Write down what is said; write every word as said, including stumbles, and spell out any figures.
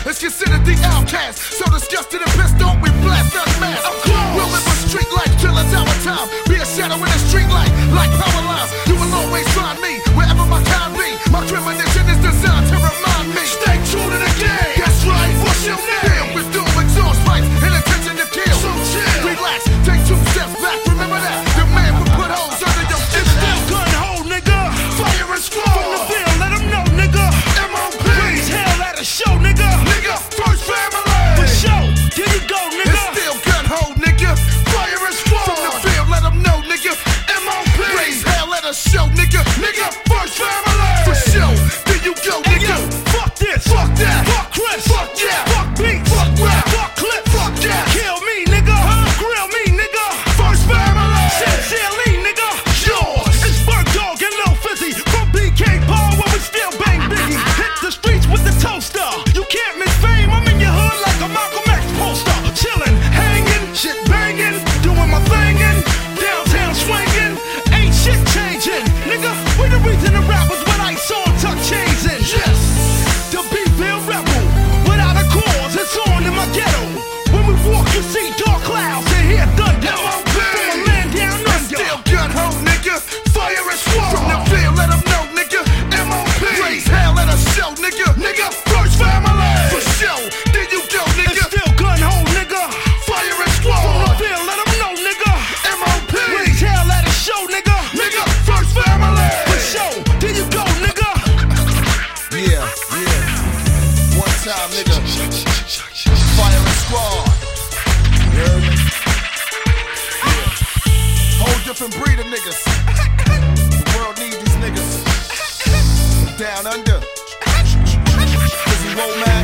is considered the outcast. So disgusted and pissed off, we blast us mad. I'm cool. We'll live a street life till it's our time. Be a shadow in the street light, like power lines. You will always find me wherever my kind be. My premonition is designed to remind me. Stay true to the game. That's right. What's your name? Damn, with doom, exhaust pipes, and intention to kill. So chill. Relax, take two steps back. Remember that the man will put holes under your fist. It's still gun hole, nigga. Fire and squad. From the field, let them know, nigga. M O P. Raise hell at a show, nigga. Nigga, first family. For show. Here you go, nigga. It's still gun hole, nigga. Fire and squad. From the field, let them know, nigga. M O P. Raise hell at a show, nigga. Nigga, first family. For show. There you go, nigga. Hey, yo, fuck this. Fuck that. Fuck Chris. Fuck yeah. Fuck beat. Fuck rap. Fuck clip. Fuck yeah. Kill me, nigga. Huh? Grill me, nigga. First family. Sincerely, nigga. Yours. It's Bird Dog and Lil Fizzy from B K Paul when we still bang Biggie. Hit the streets with the toaster. You can't miss fame. I'm in your hood like a Malcolm X poster. Chillin', hangin', shit bangin', doing my thingin', downtown swingin'. Ain't shit changin', nigga. We the reason the rappers with ice on tuck chains in. Yes, the B-Ville rebel. Without a cause, it's on in my ghetto. When we walk, you see dark clouds and hear thunder. From a land down under. Still gun home, nigga. Fire and squad. From the field, let them know, nigga. M O P. Raise hell at a show, nigga. Nigga, first family. For show. There you go, nigga. It's still gun home, nigga. Fire and squad. From the field, let them know, nigga. M O P. Raise hell at a show, nigga. Nigga, first family. For show. There you go, nigga. Yeah, yeah. One time, nigga. Fire and squad. You heard me? Yeah. Whole different breed of niggas. The world need these niggas. Down under. Cause we roll mad.